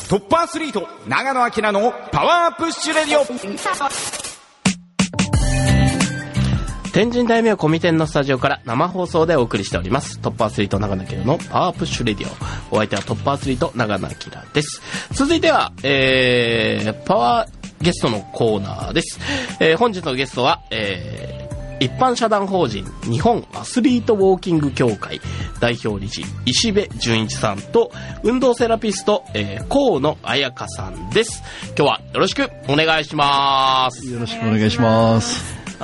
トップアスリート長野明のパワープッシュレディオ。 天神大名コミテンのスタジオから生放送でお送りしておりますトップアスリート長野明のパワープッシュレディオ。お相手はトップアスリート長野明です。続いては、パワーゲストのコーナーです。本日のゲストは、一般社団法人日本アスリートウォーキング協会代表理事石部純一さんと運動セラピスト、河野彩香さんです。今日はよろしくお願いします。 よろしくお願いします。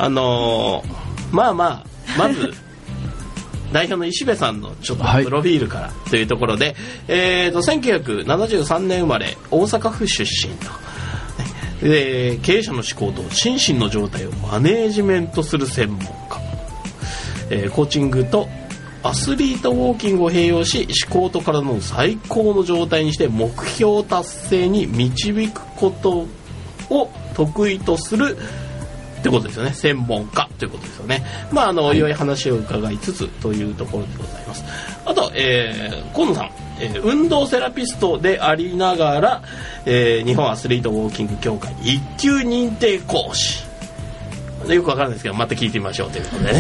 まず代表の石部さんのちょっとプロフィールからというところで、1973年生まれ大阪府出身と。経営者の思考と心身の状態をマネージメントする専門家、コーチングとアスリートウォーキングを併用し思考と体の最高の状態にして目標達成に導くことを得意とするってことですよね。専門家ということですよね。おいおい話を伺いつつというところでございます。あと、河野さん、運動セラピストでありながら、日本アスリートウォーキング協会1級認定講師、よくわからないですけどまた聞いてみましょうということでね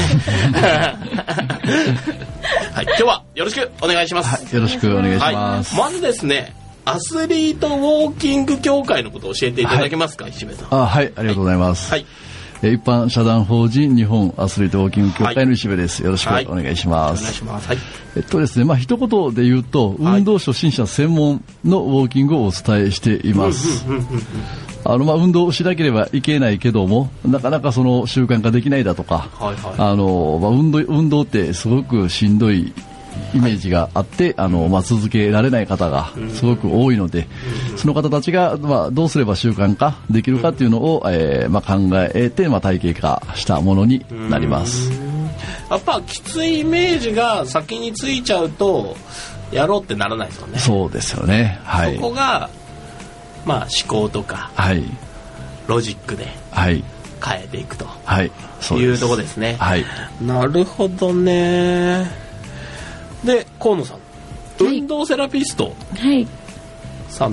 はい、今日はよろしくお願いします。 はい、よろしくお願いします。 まずですね、アスリートウォーキング協会のことを教えていただけますか、石部さん。 はい、ありがとうございます。 はい、 一般社団法人日本アスリートウォーキング協会の石部です。よろしくお願いします。 お願いします。はい。 ですね、一言で言うと、運動初心者専門のウォーキングをお伝えしています。運動しなければいけないけども、なかなかその習慣化できないだとか、運動ってすごくしんどいイメージがあって、続けられない方がすごく多いので、その方たちが、どうすれば習慣化できるかっていうのを、考えて、体系化したものになります。 やっぱきついイメージが先についちゃうとやろうってならないですよね。 そうですよね。はい、 そこが、思考とか、はい、ロジックで変えていくと、はい、いうところですね。はい、なるほどね。で、河野さん、運動セラピストさんって、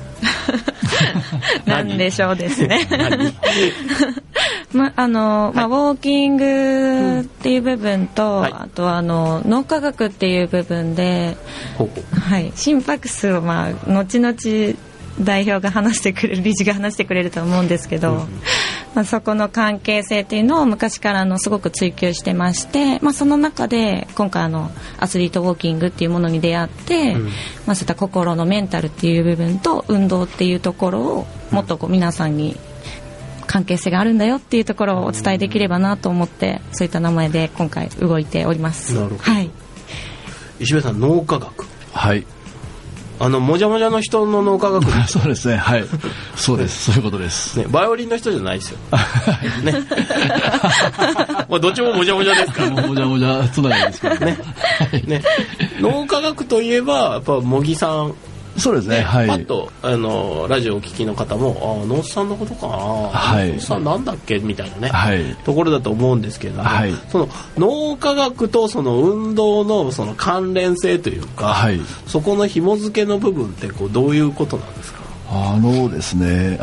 なんでしょうですねウォーキングっていう部分と、あとは脳科学っていう部分で、心拍数を後々代表が話してくれる、理事が話してくれると思うんですけど、そこの関係性っていうのを昔からすごく追求してまして、その中で今回アスリートウォーキングっていうものに出会って、そういった心のメンタルっていう部分と運動っていうところをもっと皆さんに関係性があるんだよっていうところをお伝えできればなと思って、そういった名前で今回動いております。 なるほど。はい、石部さん、脳科学。 はい、 もじゃもじゃの人の脳科学そうですね。はい、そうです。そういうことです。 ね、バイオリンの人じゃないですよ。ね。どっちももじゃもじゃですから。 もじゃもじゃつながりですからね。 ね。脳科学といえばやっぱ茂木さん。 そうですね。はい。 パッとラジオをお聞きの方も、脳さんのことかな。脳さんなんだっけみたいなね。はい。ところだと思うんですけれども、はい、その脳科学とその運動のその関連性というか、はい、そこの紐付けの部分ってどういうことなんですか。 ですね。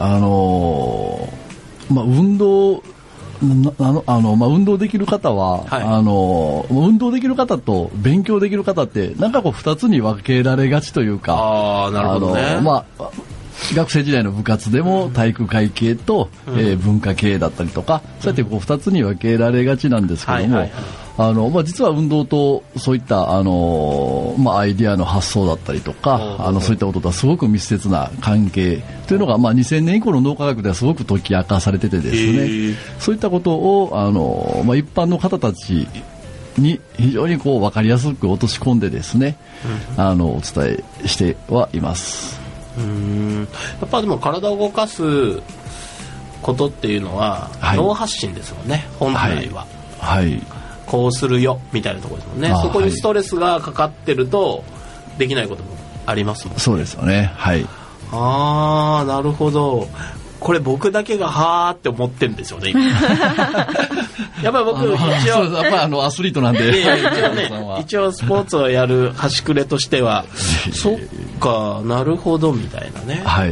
運動運動できる方は、はい、運動できる方と勉強できる方って2つに分けられがちというか、 なるほどね。 学生時代の部活でも体育会系と、文化系だったりとか、そうやって2つに分けられがちなんですけども、実は運動とそういったアイデアの発想だったりとか、そういったこととはすごく密接な関係というのが、2000年以降の脳科学ではすごく解き明かされててですね、そういったことを一般の方たちに非常に分かりやすく落とし込んでですね、お伝えしてはいます。 やっぱでも体を動かすことっていうのは、脳発信ですもんね、本来は。はい、こうするよみたいなところですもんね。そこにストレスがかかってるとできないこともありますもんね。 そうですよね。はい。 なるほど。これ僕だけがはーって思ってるんですよね今やっぱり僕一応やっぱりアスリートなんで、 一応スポーツをやる端くれとしてはそっかなるほどみたいなね、 はい、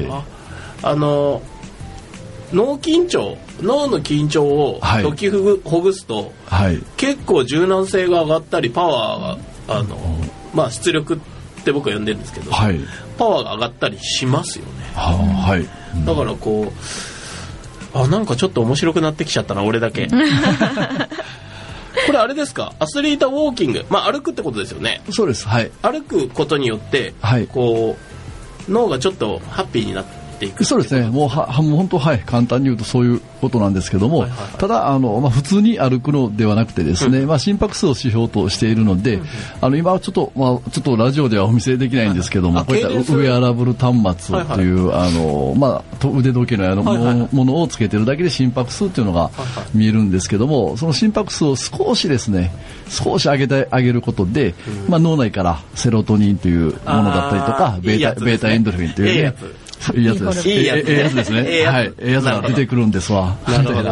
脳の緊張を解きほぐすと、はい、結構柔軟性が上がったりパワーが出力って僕は呼んでるんですけど、はい、パワーが上がったりしますよね、 はい、 だからこうなんかちょっと面白くなってきちゃったな俺だけこれあれですか、アスリートウォーキング、歩くってことですよね。 そうです、はい、 歩くことによって、はい、こう脳がちょっとハッピーになってそうですね、もう本当、はい、簡単に言うとそういうことなんですけども、はいはいはい、ただ普通に歩くのではなくてですね、心拍数を指標としているので、今はちょっとラジオではお見せできないんですけども、こういったウェアラブル端末という、腕時計のようなものをつけてるだけで心拍数というのが見えるんですけども、その心拍数を少し上げることで、脳内からセロトニンというものだったりとか、ベータエンドルフィンというね、いいやつです。いいやつですね。はい。やつが出てくるんですわ。 なるほ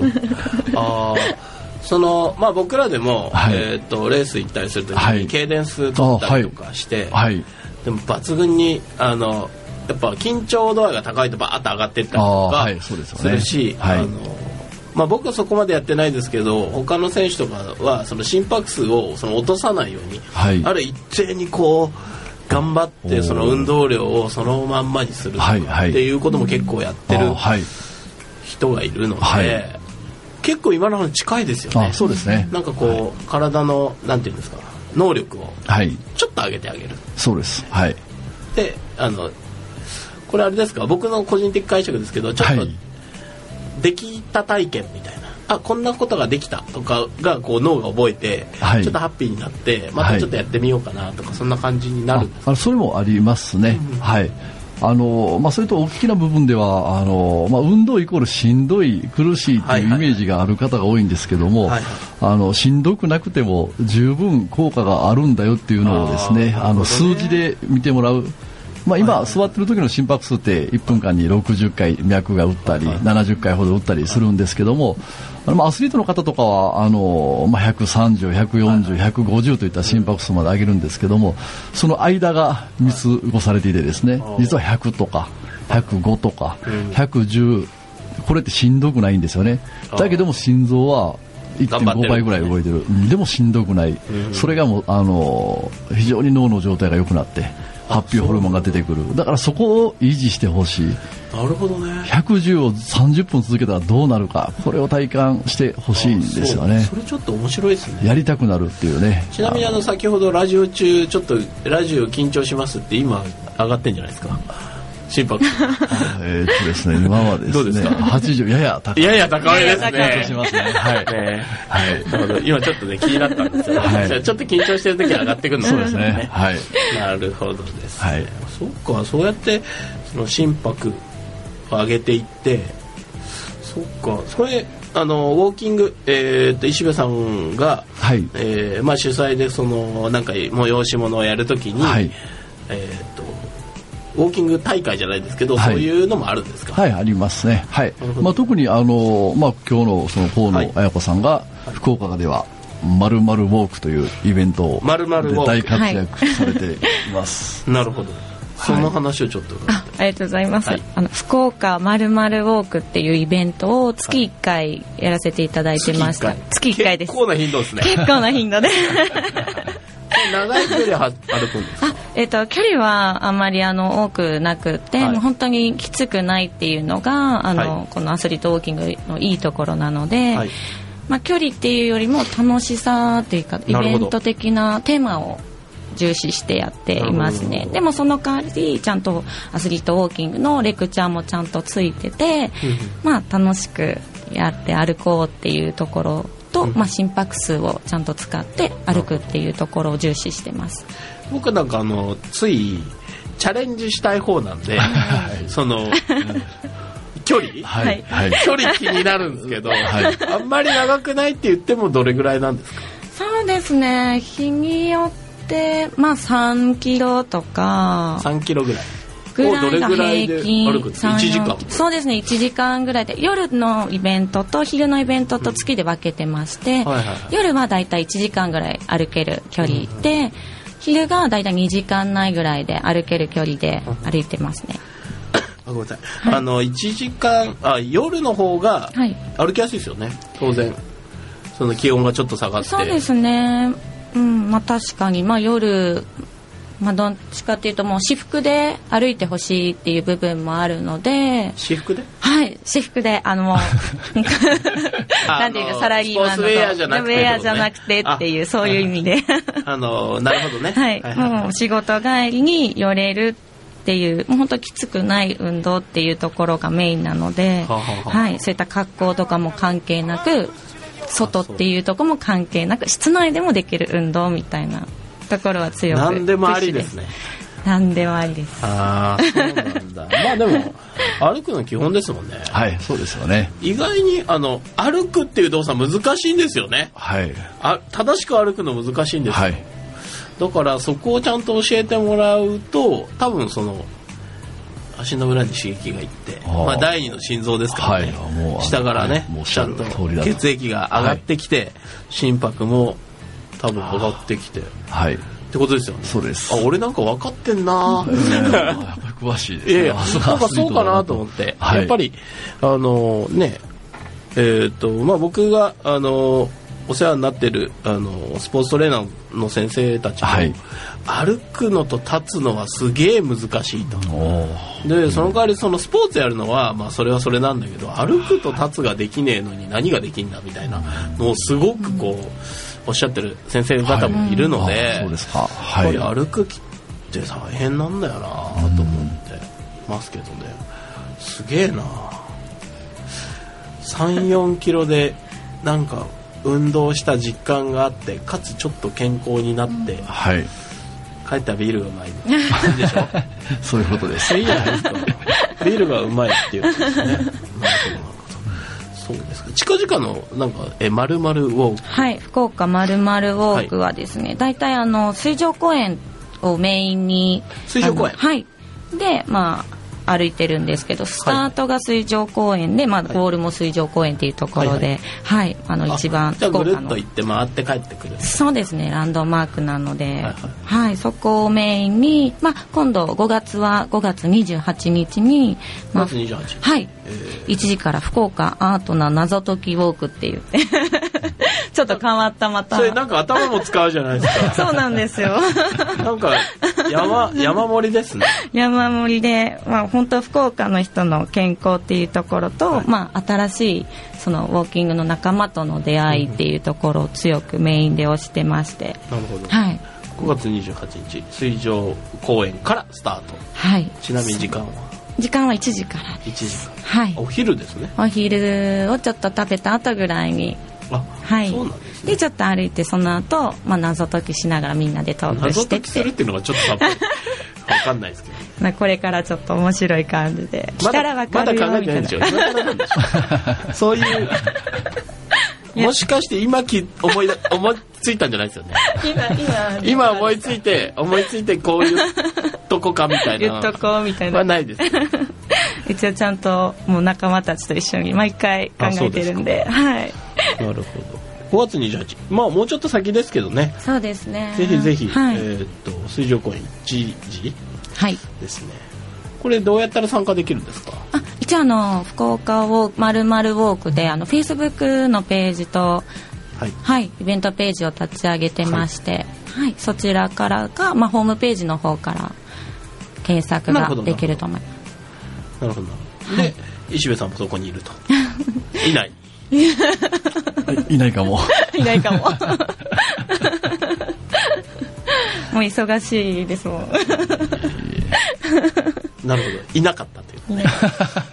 ど。僕らでも、レース行ったりするときに、ケイデンス取ったりとかして、でも抜群に、やっぱ緊張度合いが高いとバーッと上がっていったりとかするし、僕はそこまでやってないですけど、他の選手とかは、その心拍数を落とさないように、ある一定にこう、頑張ってその運動量をそのまんまにするっていうことも結構やってる人がいるので、結構今の話近いですよね。 そうですね。 なんかこう、体のなんていうんですか、能力をちょっと上げてあげる。 そうです。はい。 で、これあれですか、僕の個人的解釈ですけど、ちょっとできた体験みたいな。こんなことができたとかがこう脳が覚えて、ちょっとハッピーになってまたちょっとやってみようかなとか、そんな感じになるんですか。 それもありますね、はい。それと大きな部分では運動イコールしんどい苦しいというイメージがある方が多いんですけども、しんどくなくても十分効果があるんだよっていうのをですね、数字で見てもらう。今座ってる時の心拍数って1分間に60回脈が打ったり70回ほど打ったりするんですけども、アスリートの方とかは130、140、150といった心拍数まで上げるんですけども、その間が見過ごされていてですね、実は100とか105とか110、これってしんどくないんですよね。だけども心臓は1.5 倍ぐらい動いてる。でもしんどくない。それがもう非常に脳の状態が良くなってハッピーホルモンが出てくる。だからそこを維持してほしい。 なるほどね。 110を30分続けたらどうなるか、これを体感してほしいんですよね。 それちょっと面白いですね。 やりたくなるっていうね。 ちなみに先ほどラジオ中ちょっとラジオ緊張しますって今上がってんじゃないですか、心拍ですね、今はですね、 どうですか 80、やや高い。 やや高いですね。 緊張しますね。はい。 はい。なるほど。今ちょっとね気になったんですよ。はい。ちょっと緊張してる時は上がってくるのそうですね。はい。 なるほどです。はい。そっか、そうやってその心拍を上げていって、そっか、それウォーキング、石部さんが、はい、主催でそのなんか催し物をやるときに、はい、ウォーキング大会じゃないですけど、はい、そういうのもあるんですか。 はい、ありますね。はい。特に今日のその河野彩子さんが福岡では〇〇ウォークというイベントを大活躍されています。 なるほど。その話をちょっと、 ありがとうございます、はい、福岡〇〇ウォークっていうイベントを月1回やらせていただいてました。月1回です。 結構な頻度ですね。 結構な頻度で長い距離歩くんですか。 距離はあんまり多くなくて、はい、もう本当にきつくないっていうのがはい、このアスリートウォーキングのいいところなので、はい、距離っていうよりも楽しさっていうかイベント的なテーマを重視してやっていますね。でもその代わりちゃんとアスリートウォーキングのレクチャーもちゃんとついてて、楽しくやって歩こうっていうところと、心拍数をちゃんと使って歩くっていうところを重視してます。 僕なんかついチャレンジしたい方なんでその距離、はいはい、距離気になるんですけど、はい、あんまり長くないって言ってもどれぐらいなんですか。 そうですね、日によって3キロとか 3キロぐらいぐらいが平均歩く1時間。 そうですね、1時間ぐらいで、夜のイベントと昼のイベントと月で分けてまして、夜はだいたい1時間ぐらい歩ける距離で、昼がだいたい2時間内ぐらいで歩ける距離で歩いてますね。 ごめんなさい、1時間夜の方が歩きやすいですよね、当然その気温がちょっと下がって。 そうですね、確かに、夜、どっちかっていうともう私服で歩いてほしいっていう部分もあるので。 私服で？ はい、私服でもうなんていうかサラリーマンのウェアじゃなくてっていう、そういう意味でなるほどね。 はい、もう仕事帰りに寄れるっていう、もう本当きつくない運動っていうところがメインなので、はい、そういった格好とかも関係なく、外っていうところも関係なく、室内でもできる運動みたいなところは強く。 何でもありですね。 何でもありです。 そうなんだ。でも歩くの基本ですもんね。 はい、そうですよね。 意外に歩くっていう動作難しいんですよね。 はい。 正しく歩くの難しいんですよ。はい。だからそこをちゃんと教えてもらうと、多分その足の裏に刺激がいって、第二の心臓ですからね、もう下からね、ちゃんと血液が上がってきて、心拍も多分上がってきて、ってことですよね。 そうです。 俺なんか分かってんな詳しいですね。 なんかそうかなと思って、やっぱり僕がお世話になってるスポーツトレーナーの先生たちも、歩くのと立つのはすげえ難しいと。でその代わりそのスポーツやるのは、それはそれなんだけど、歩くと立つができねえのに何ができんだみたいなのをすごくおっしゃってる先生方もいるので、やっぱり歩くって大変なんだよなと思ってますけどね。すげえな、3,4 キロでなんか運動した実感があって、かつちょっと健康になって、帰ったらビールがうまいでしょそういうことです。 いいじゃないですか。ビールがうまいっていうことですね。そうですか。近々のなんか〇〇ウォーク。 はい、福岡〇〇ウォークはですね、だいたい水上公園をメインに、 水上公園、 で歩いてるんですけど、スタートが水上公園で、ゴールも水上公園っていうところで、一番じゃあぐるっと行って回って帰ってくる。 そうですね、ランドマークなので、そこをメインに、今度5月28日に、 5月28 日、1時から福岡アートな謎解きウォークって言ってちょっと変わったまた。 それなんか頭も使うじゃないですか。 そうなんですよ。 なんか山盛りですね。 山盛りで、本当福岡の人の健康っていうところと、新しいそのウォーキングの仲間との出会いっていうところを強くメインで推してまして。 なるほど。5月28日水上公園からスタート。ちなみに時間は 1時からです。 1時間。お昼ですね。 お昼をちょっと食べた後ぐらいに。 そうなんですね。 でちょっと歩いて、その後、謎解きしながらみんなでトークしてって。 謎解きするっていうのがちょっと分かんないですけど。 これからちょっと面白い感じで。来たら分かるよみたいな。 まだ考えてないんですよ。そういうもしかして今思いついたんじゃないですよね。今思いついてこういうとこかみたいな。 言っとこうみたいな。 はないです。 一応ちゃんともう仲間たちと一緒に毎回考えてるんで。 なるほど。5月28日、もうちょっと先ですけどね。 そうですね。 ぜひぜひ、水上公園1時ですね。これどうやったら参加できるんですか？ 一応福岡〇〇ウォークでFacebook のページと、イベントページを立ち上げてまして、そちらからか、ホームページの方から検索ができると思います。 なるほど。で、石部さんもそこにいると。いない。 いないかも。 いないかも。もう忙しいですもん。 なるほど。いなかったという。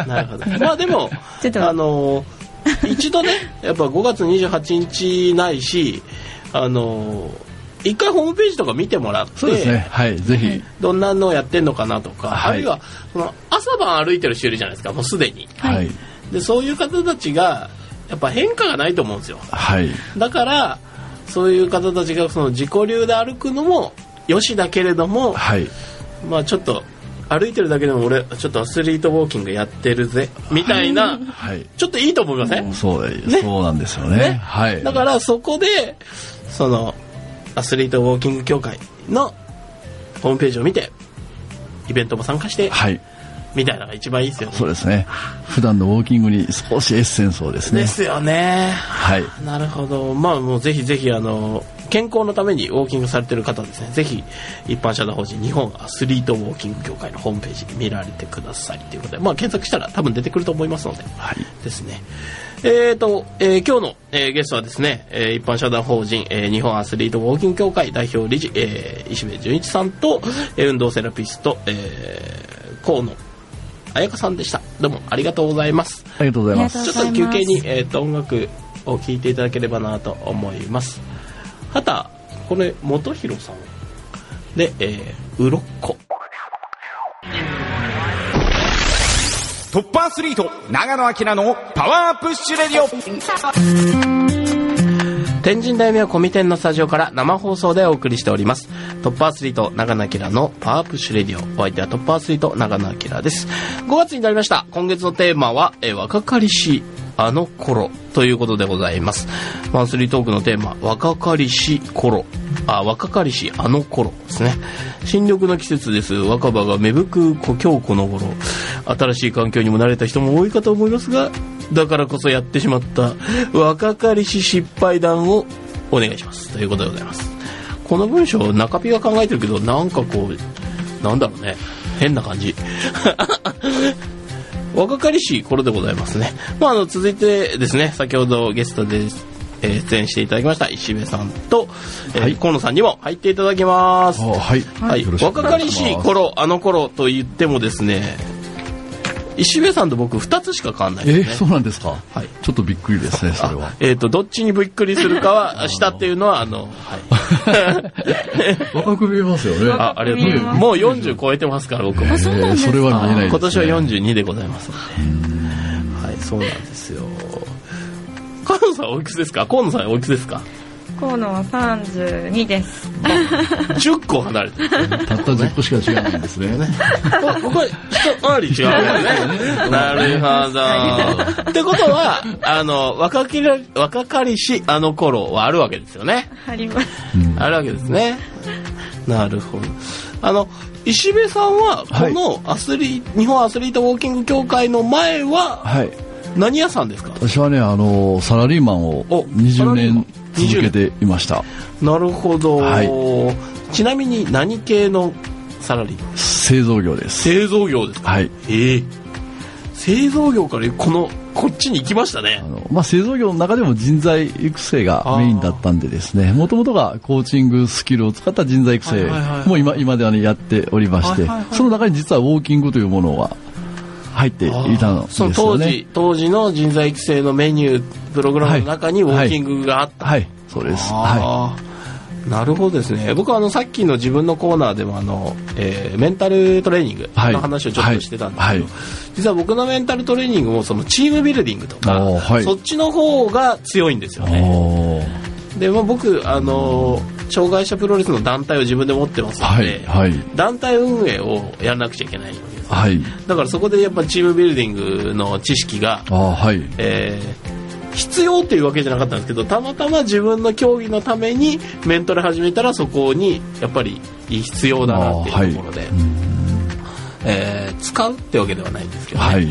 なるほど。でも一度ね、やっぱ5月28日ないし、一回ホームページとか見てもらって、 そうですね、ぜひどんなのをやってんのかなとか、あるいはその朝晩歩いてる人いるじゃないですか、もうすでに。でそういう方たちがやっぱ変化がないと思うんですよ。だからそういう方たちがその自己流で歩くのもよしだけれども、ちょっと歩いてるだけでも俺ちょっとアスリートウォーキングやってるぜみたいな、はい、ちょっといいと思いません？ そうなんですよね。はい。 だからそこでそのアスリートウォーキング協会のホームページを見てイベントも参加して、はい、みたいなのが一番いいですよね。 そうですね。普段のウォーキングに少しエッセンスをですね。 ですよね。 はい。 なるほど。まあもうぜひぜひ健康のためにウォーキングされている方はですね、ぜひ一般社団法人日本アスリートウォーキング協会のホームページ見られてくださいということで、まあ検索したら多分出てくると思いますので、はい、ですね。今日の、ゲストはですね、一般社団法人、日本アスリートウォーキング協会代表理事、石部純一さんと、運動セラピスト、河野彩香さんでした。どうもありがとうございます。 ありがとうございます。 ちょっと休憩に、音楽を聴いていただければなと思います。畑これ元弘さんで、うろっこ。 トップアスリート長野明のパワープッシュレディオ。 天神大名コミテンのスタジオから生放送でお送りしております。トップアスリート長野明のパワープッシュレディオ。お相手はトップアスリート長野明です。5月になりました。今月のテーマは、若かりしあの頃ということでございます。マンスリートークのテーマ、若かりし若かりしあの頃ですね。新緑の季節です。若葉が芽吹く今日この頃。新しい環境にも慣れた人も多いかと思いますが、だからこそやってしまった若かりし失敗談をお願いしますということでございます。この文章中ピが考えてるけど、なんかこうなんだろうね、変な感じ若かりしい頃でございますね。まあ、続いてですね、先ほどゲストで出演していただきました石部さんと、はい、河野さんにも入っていただきます。 はい、 はい、若かりしい頃、あの頃と言ってもですね、石部さんと僕2つしか変わんないですね。 そうなんですか。 はい、 ちょっとびっくりですね、それは。 どっちにびっくりするかはしたっていうのははい、 若く見えますよね。 ありがとうございます。もう40超えてますから僕も。 それは見えないですね。 今年は42でございますので。はい、そうなんですよ。河野さんおいくつですか？河野さんおいくつですか？ 河野は32です。 10個離れてる。 たった10個しか違わないんですね。 僕は一回り違うんですね。なるほど。ってことは若かりしあの頃はあるわけですよね。 あります。 あるわけですね。なるほど。石部さんはこの日本アスリートウォーキング協会の前は何屋さんですか？ 私はね、サラリーマンを20年続けていました。 なるほど、はい、ちなみに何系のサラリーマン？ 製造業です。 製造業ですか？ はい。 製造業からこっちに行きましたね。 製造業の中でも人材育成がメインだったんでですね、もともとがコーチングスキルを使った人材育成も今ではねやっておりまして、その中に実はウォーキングというものは入っていたのですよね。 その当時の人材育成のメニュープログラムの中にウォーキングがあった。 はい、そうです。はい。 なるほどですね。僕はさっきの自分のコーナーでもメンタルトレーニングの話をちょっとしてたんですけど、実は僕のメンタルトレーニングもそのチームビルディングとか、そっちの方が強いんですよね。で、僕障害者プロレスの団体を自分で持ってますので、団体運営をやらなくちゃいけないわけです、だからそこでやっぱチームビルディングの知識が必要っていうわけじゃなかったんですけど、たまたま自分の競技のためにメントレ始めたらそこにやっぱり必要だなっていうところで、使うってわけではないんですけどね、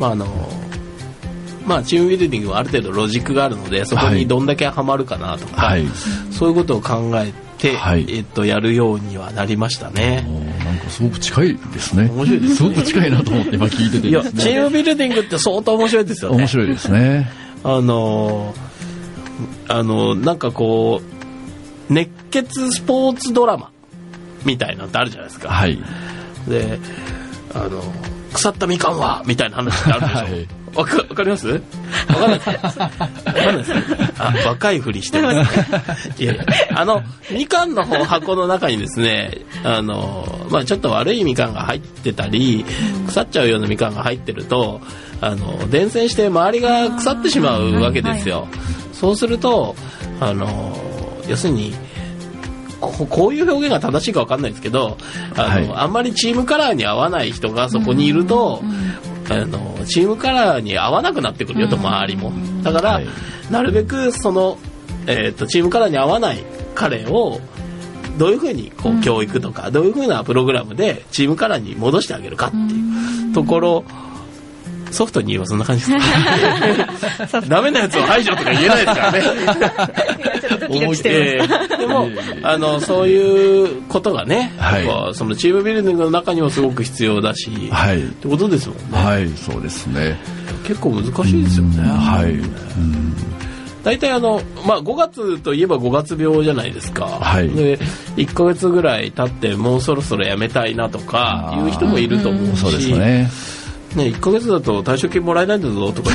チームビルディングはある程度ロジックがあるので、そこにどんだけハマるかなとか、そういうことを考えて、やるようにはなりましたね。 なんかすごく近いですね。 面白いですね。 すごく近いなと思って今聞いててですね。 チームビルディングって相当面白いですよね。 面白いですね。 なんかこう熱血スポーツドラマみたいなのってあるじゃないですか。で、腐ったみかんはみたいな話ってあるでしょ。わかります？わかんないですね。若いふりしてますね。いやみかんの箱の中にですね、ちょっと悪いみかんが入ってたり、腐っちゃうようなみかんが入ってると、伝染して周りが腐ってしまうわけですよ。そうすると要するにこういう表現が正しいか分かんないですけど、あんまりチームカラーに合わない人がそこにいると、チームカラーに合わなくなってくるよと、周りも。だから、なるべくその、チームカラーに合わない彼をどういうふうにこう教育とか、どういうふうなプログラムでチームカラーに戻してあげるかっていうところ、ソフトに言えばそんな感じですかダメなやつを排除とか言えないですからねでもそういうことがね、そのチームビルディングの中にもすごく必要だし、ってことですもんね。 はい、そうですね。 結構難しいですよね。大体5月といえば5月病じゃないですか。で1ヶ月ぐらい経ってもうそろそろやめたいなとかいう人もいると思うし、 そうですね。 1ヶ月だと退職金もらえないんだぞとか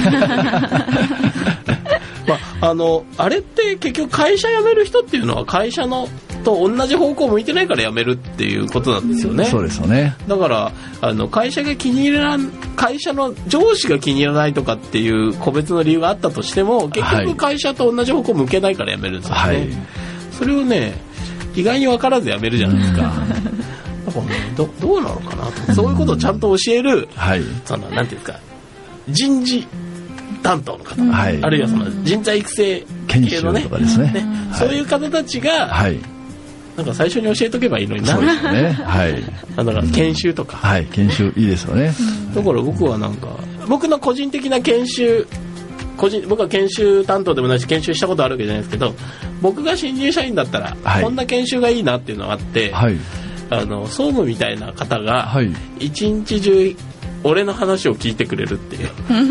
あれって結局会社辞める人っていうのは会社のと同じ方向を向いてないから辞めるっていうことなんですよね。 そうですよね。 だから会社が気に入らん、会社の上司が気に入らないとかっていう個別の理由があったとしても、結局会社と同じ方向を向けないから辞めるんですよね。それをね、意外に分からず辞めるじゃないですかだからね、どうなのかなと、そういうことをちゃんと教える、なんていうんですか、人事担当の方、あるいはその人材育成系のね、 とかですね、 そういう方たちが、なんか最初に教えとけばいいのにな。 そうですね。 だから研修とか。 研修いいですよね。 だから僕はなんか僕の個人的な研修、僕は研修担当でもないし研修したことあるわけじゃないですけど、僕が新入社員だったら、こんな研修がいいなっていうのがあって、総務みたいな方が一日中俺の話を聞いてくれるっていう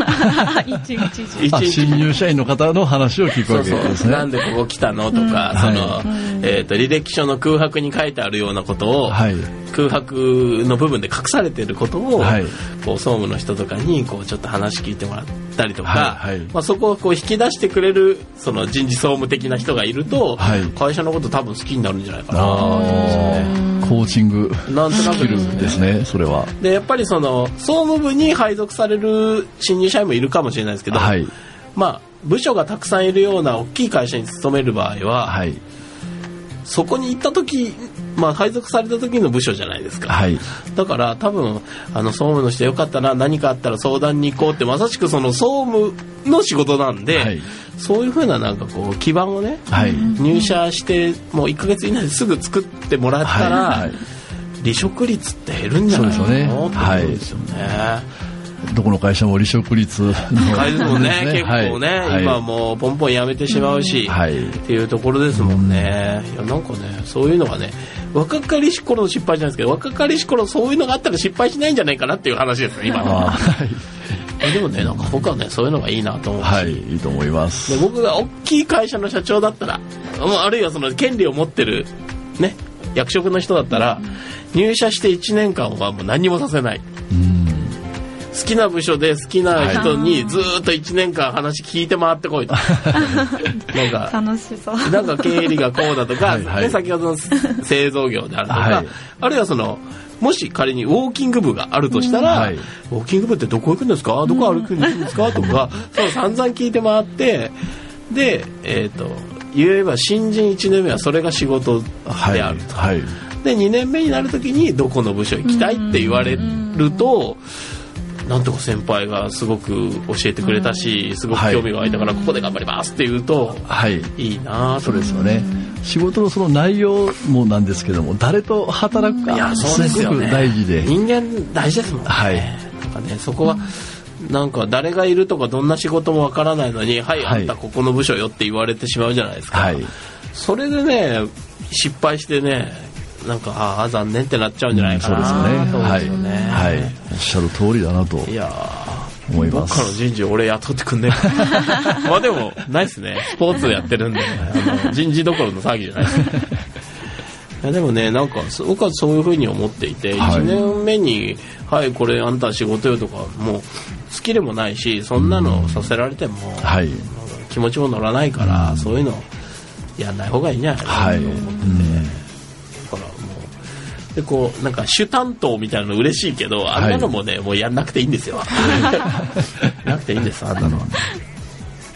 新入社員の方の話を聞くわけですね。 なんでここ来たのとか、履歴書の空白に書いてあるようなことを、空白の部分で隠されていることを、こう総務の人とかにこうちょっと話聞いてもらったりとか、そこをこう引き出してくれるその人事総務的な人がいると、会社のこと多分好きになるんじゃないかなと思うんですよね。 コーチングスキルですね、それは。 でやっぱりその総務部に配属される新入社員もいるかもしれないですけど、部署がたくさんいるような大きい会社に勤める場合は、そこに行った時、配属された時の部署じゃないですか。だから多分総務の人よかったな、何かあったら相談に行こうって、まさしくその総務の仕事なんで、そういう風ななんかこう基盤をね、入社してもう1ヶ月以内ですぐ作ってもらったら、離職率って減るんじゃないかなって思うんですよね。 どこの会社も離職率高いですもんね結構ね、今もうポンポン辞めてしまうし、っていうところですもんね。いやなんかね、そういうのがね、若かりし頃の失敗じゃないですけど、若かりし頃そういうのがあったら失敗しないんじゃないかなっていう話ですね今のでもね、なんか僕はね、そういうのがいいなと思うし、 いいと思います。 で僕が大きい会社の社長だったら、あるいはその権利を持ってるね役職の人だったら、入社して1年間はもう何もさせない、好きな部署で好きな人にずっと1年間話聞いて回ってこいとなんか楽しそう、 なんか経理がこうだとか、先ほどの製造業であるとか、あるいはそのもし仮にウォーキング部があるとしたら、ウォーキング部ってどこ行くんですか、どこ歩くんですかとかそう散々聞いて回って、で言えば新人1年目はそれが仕事であると、で2年目になるときにどこの部署行きたいって言われると、なんとか先輩がすごく教えてくれたし、すごく興味が湧いたからここで頑張りますって言うと、いいな。 そうですよね。仕事のその内容もなんですけども、誰と働くかすごく大事で、 人間大事ですもんね。なんかね、そこはなんか誰がいるとかどんな仕事もわからないのに、あんたここの部署よって言われてしまうじゃないですか。それでね失敗してね、なんか残念ってなっちゃうんじゃないかな。 そうですよね。おっしゃる通りだなと思います。 どっかの人事俺雇ってくんねえまあでもないですね、スポーツやってるんで人事どころの騒ぎじゃないですいやでもね、なんか僕はそういうふうに思っていて、1年目にこれあんた仕事よとかもう好きでもないし、そんなのさせられても、気持ちも乗らないから、そういうのやんない方がいいんじゃないかなと思ってて、でこうなんか主担当みたいなの嬉しいけど、あんなのもね、もうやんなくていいんですよなくていいんです、あんなのは。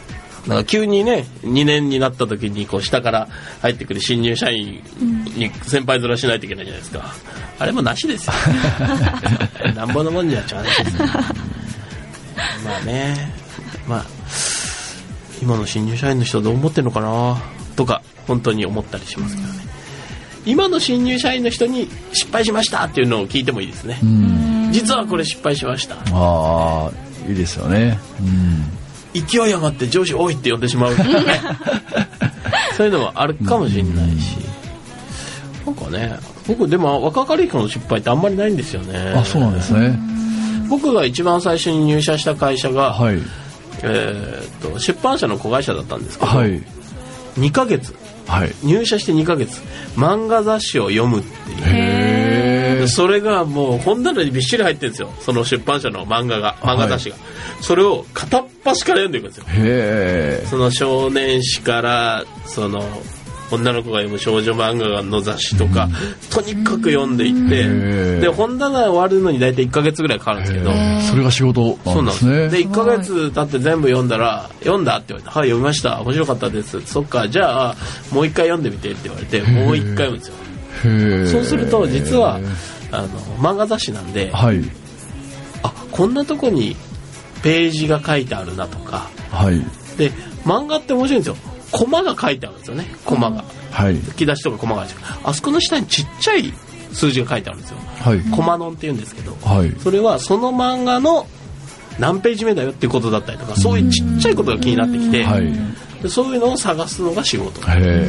なんか急にね2年になった時にこう下から入ってくる新入社員に先輩面しないといけないじゃないですか。あれもなしですよなんぼのもんじゃちゃうですまあね、まあ今の新入社員の人どう思ってるのかなとか本当に思ったりしますけどね。今の新入社員の人に失敗しましたっていうのを聞いてもいいですね。実はこれ失敗しました。 ああ、いいですよね。 勢い余って上司多いって呼んでしまうとかねそういうのもあるかもしれないし、なんかね、僕でも若かりし頃の失敗ってあんまりないんですよね。 あ、そうなんですね。 僕が一番最初に入社した会社が、はい、出版社の子会社だったんですけど、はい、2ヶ月、はい、入社して2ヶ月漫画雑誌を読むっていう。へー。それがもう本棚にびっしり入ってるんですよ。その出版社の漫画雑誌が、はい、それを片っ端から読んでいくんですよ。へー。その少年誌からその女の子が読む少女漫画の雑誌とか、とにかく読んでいって、で本棚終わるのに大体1ヶ月ぐらいかかるんですけど、 それが仕事なんですね。 で1ヶ月経って全部読んだら、読んだって言われて、はい読みました、面白かったです、そっかじゃあもう一回読んでみてって言われて、もう一回読むんですよ。そうすると実は漫画雑誌なんで、はい、あこんなとこにページが書いてあるなとか、はい、で漫画って面白いんですよ。コマが書いてあるんですよね。コマが、はい、吹き出しとかコマが書いてある。あそこの下にちっちゃい数字が書いてあるんですよ、はい、コマノンって言うんですけど、はい、それはその漫画の何ページ目だよっていうことだったりとか、そういうちっちゃいことが気になってきて、はい、でそういうのを探すのが仕事。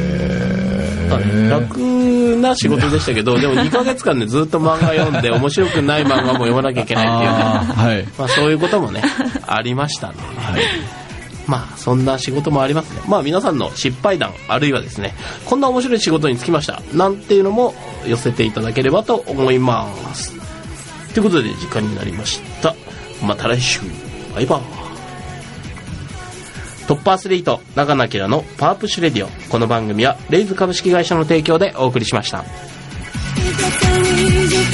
楽な仕事でしたけど、でも2ヶ月間でずっと漫画読んで面白くない漫画も読まなきゃいけないっていう、はい、まあ、そういうこともねありましたんでね、はい、まあそんな仕事もありますね。まあ皆さんの失敗談、あるいはですねこんな面白い仕事に就きましたなんていうのも寄せていただければと思います。ということで時間になりました。また来週、バイバイ。トップアスリート長野明のパワープッシュレディオ。この番組はレイズ株式会社の提供でお送りしました。